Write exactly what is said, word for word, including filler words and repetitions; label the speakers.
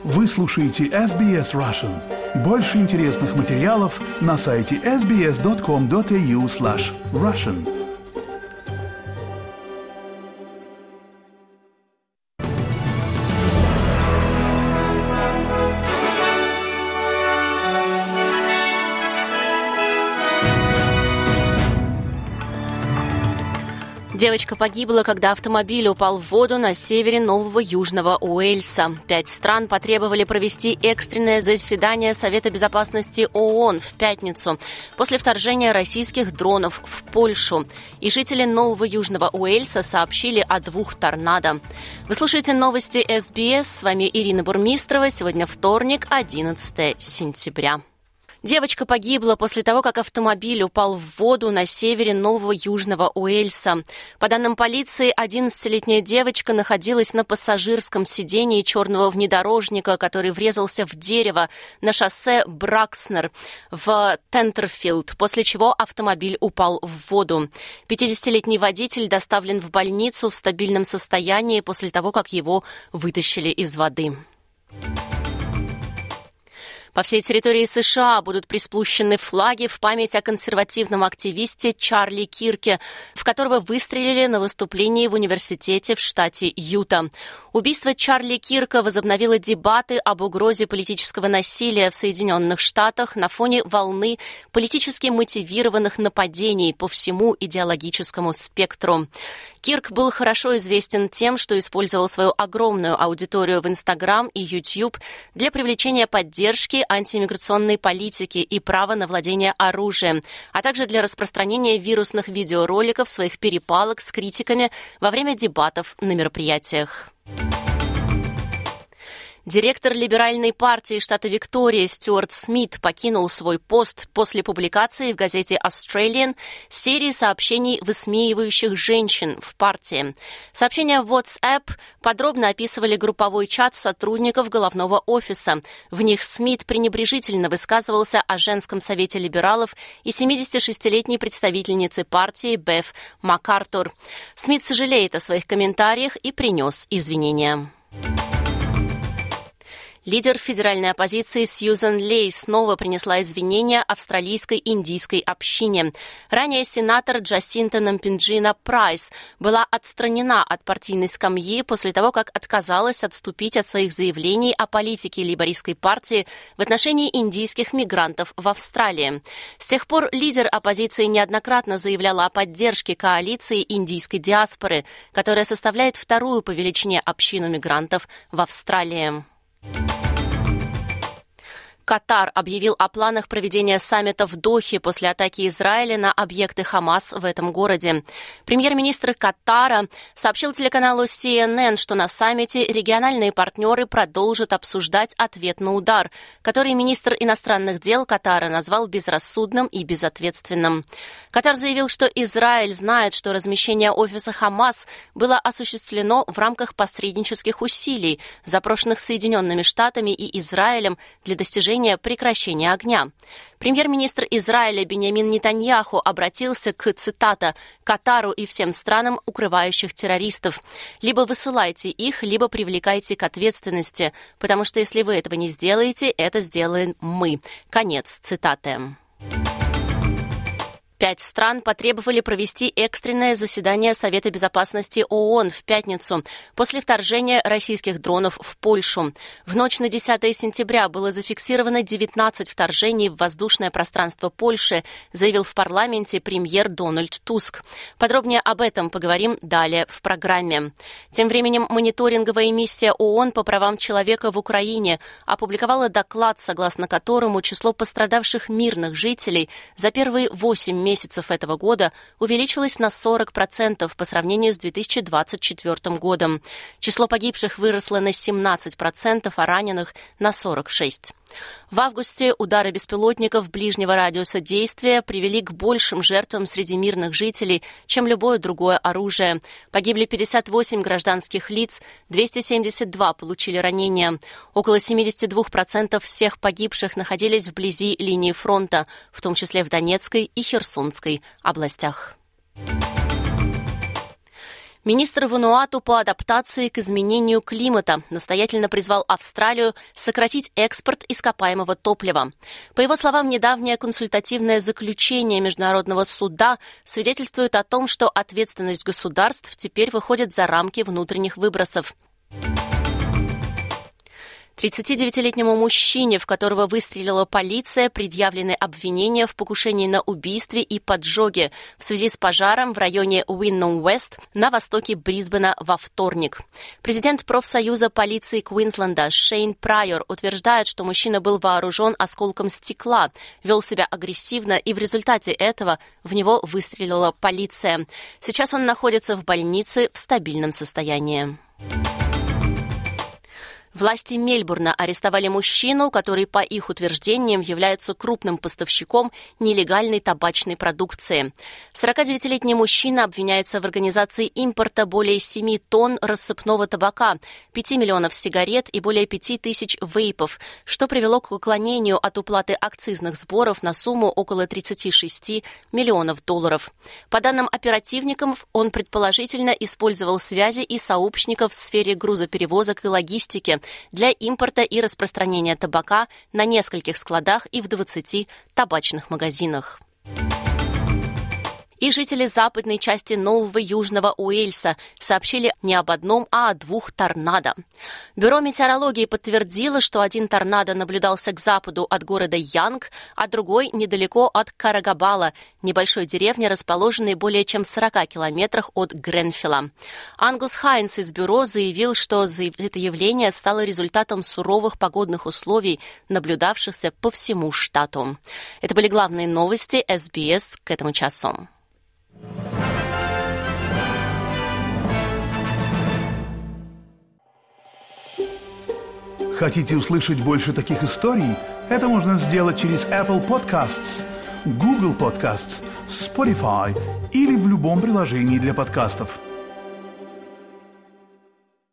Speaker 1: Вы слушаете эс би эс Russian. Больше интересных материалов на сайте эс би эс точка ком точка эй ю слэш Russian.
Speaker 2: Девочка погибла, когда автомобиль упал в воду на севере Нового Южного Уэльса. Пять стран потребовали провести экстренное заседание Совета Безопасности ООН в пятницу после вторжения российских дронов в Польшу. И жители Нового Южного Уэльса сообщили о двух торнадо. Вы слушаете новости эс би эс. С вами Ирина Бурмистрова. Сегодня вторник, одиннадцатое сентября. Девочка погибла после того, как автомобиль упал в воду на севере Нового Южного Уэльса. По данным полиции, одиннадцатилетняя девочка находилась на пассажирском сидении черного внедорожника, который врезался в дерево на шоссе Бракснер в Тентерфилд, после чего автомобиль упал в воду. пятидесятилетний водитель доставлен в больницу в стабильном состоянии после того, как его вытащили из воды. По всей территории США будут приспущены флаги в память о консервативном активисте Чарли Кирке, в которого выстрелили на выступлении в университете в штате Юта. Убийство Чарли Кирка возобновило дебаты об угрозе политического насилия в Соединенных Штатах на фоне волны политически мотивированных нападений по всему идеологическому спектру. Кирк был хорошо известен тем, что использовал свою огромную аудиторию в Инстаграм и Ютьюб для привлечения поддержки антимиграционной политики и права на владение оружием, а также для распространения вирусных видеороликов своих перепалок с критиками во время дебатов на мероприятиях. Директор либеральной партии штата Виктория Стюарт Смит покинул свой пост после публикации в газете Australian серии сообщений, высмеивающих женщин в партии. Сообщения в WhatsApp подробно описывали групповой чат сотрудников головного офиса. В них Смит пренебрежительно высказывался о женском совете либералов и семидесятишестилетней представительнице партии Беф МакАртур. Смит сожалеет о своих комментариях и принес извинения. Лидер федеральной оппозиции Сьюзан Лей снова принесла извинения австралийской индийской общине. Ранее сенатор Джасинта Нампинджина Прайс была отстранена от партийной скамьи после того, как отказалась отступить от своих заявлений о политике лейбористской партии в отношении индийских мигрантов в Австралии. С тех пор лидер оппозиции неоднократно заявляла о поддержке коалиции индийской диаспоры, которая составляет вторую по величине общину мигрантов в Австралии. Катар объявил о планах проведения саммита в Дохе после атаки Израиля на объекты Хамас в этом городе. Премьер-министр Катара сообщил телеканалу си эн эн, что на саммите региональные партнеры продолжат обсуждать ответ на удар, который министр иностранных дел Катара назвал безрассудным и безответственным. Катар заявил, что Израиль знает, что размещение офиса Хамас было осуществлено в рамках посреднических усилий, запрошенных Соединенными Штатами и Израилем для достижения прекращения огня. Премьер-министр Израиля Биньямин Нетаньяху обратился к, цитата, «Катару и всем странам, укрывающих террористов. Либо высылайте их, либо привлекайте к ответственности, потому что если вы этого не сделаете, это сделаем мы». Конец цитаты. Пять стран потребовали провести экстренное заседание Совета Безопасности ООН в пятницу после вторжения российских дронов в Польшу. В ночь на десятое сентября было зафиксировано девятнадцать вторжений в воздушное пространство Польши, заявил в парламенте премьер Дональд Туск. Подробнее об этом поговорим далее в программе. Тем временем мониторинговая миссия ООН по правам человека в Украине опубликовала доклад, согласно которому число пострадавших мирных жителей за первые восемь месяцев этого года увеличилось на сорок процентов по сравнению с две тысячи двадцать четвёртым годом. Число погибших выросло на семнадцать процентов, а раненых на сорок шесть процентов. В августе удары беспилотников ближнего радиуса действия привели к большим жертвам среди мирных жителей, чем любое другое оружие. Погибли пятьдесят восемь гражданских лиц, двести семьдесят два получили ранения. Около семьдесят два процента всех погибших находились вблизи линии фронта, в том числе в Донецкой и Херсонской областях. Министр Вануату по адаптации к изменению климата настоятельно призвал Австралию сократить экспорт ископаемого топлива. По его словам, недавнее консультативное заключение Международного суда свидетельствует о том, что ответственность государств теперь выходит за рамки внутренних выбросов. тридцатидевятилетнему мужчине, в которого выстрелила полиция, предъявлены обвинения в покушении на убийстве и поджоге в связи с пожаром в районе Уинном-Уэст на востоке Брисбена во вторник. Президент профсоюза полиции Квинсленда Шейн Прайор утверждает, что мужчина был вооружен осколком стекла, вел себя агрессивно, и в результате этого в него выстрелила полиция. Сейчас он находится в больнице в стабильном состоянии. Власти Мельбурна арестовали мужчину, который, по их утверждениям, является крупным поставщиком нелегальной табачной продукции. сорокадевятилетний мужчина обвиняется в организации импорта более семи тонн рассыпного табака, пяти миллионов сигарет и более пяти тысяч вейпов, что привело к уклонению от уплаты акцизных сборов на сумму около тридцати шести миллионов долларов. По данным оперативников, он предположительно использовал связи и сообщников в сфере грузоперевозок и логистики для импорта и распространения табака на нескольких складах и в двадцати табачных магазинах. И жители западной части Нового Южного Уэльса сообщили не об одном, а о двух торнадо. Бюро метеорологии подтвердило, что один торнадо наблюдался к западу от города Янг, а другой недалеко от Карагабала, небольшой деревни, расположенной более чем в сорока километрах от Гренфилла. Ангус Хайнс из бюро заявил, что это явление стало результатом суровых погодных условий, наблюдавшихся по всему штату. Это были главные новости эс би эс к этому часу.
Speaker 1: Хотите услышать больше таких историй? Это можно сделать через Apple Podcasts, Google Podcasts, Spotify или в любом приложении для подкастов.